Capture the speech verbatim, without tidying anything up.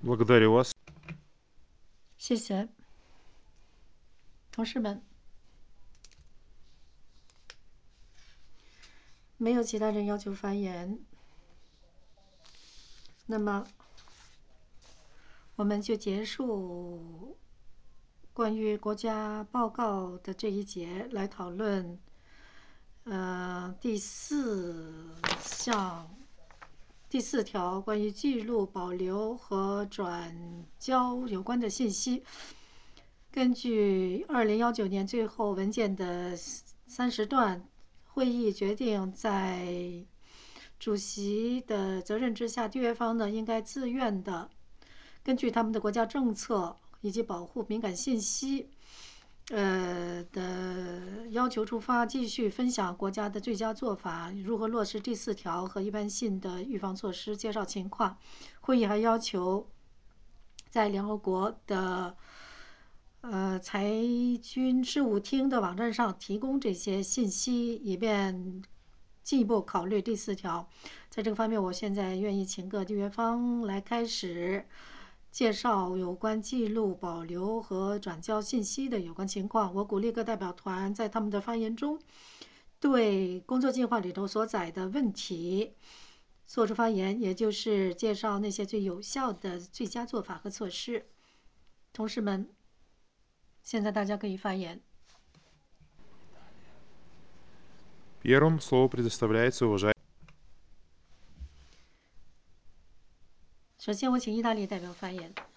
Благодарю вас. 谢谢，同事们。没有其他人要求发言，那么我们就结束关于国家报告的这一节，来讨论呃第四项第四条关于记录、保留和转交有关的信息。根据二零一九年最后文件的三十段，会议决定在主席的责任之下，缔约方呢应该自愿的根据他们的国家政策以及保护敏感信息呃的要求出发，继续分享国家的最佳做法，如何落实第四条和一般性的预防措施，介绍情况。会议还要求在联合国的呃裁军事务厅的网站上提供这些信息，以便进一步考虑第四条。在这个方面，我现在愿意请各缔约方来开始介绍有关记录、保留和转交信息的有关情况。我鼓励各代表团在他们的发言中对工作计划里头所载的问题做出发言，也就是介绍那些最有效的最佳做法和措施。同事们，现在大家可以发言。 Первым слово предоставляется уважаемому. 首先，我请意大利代表发言。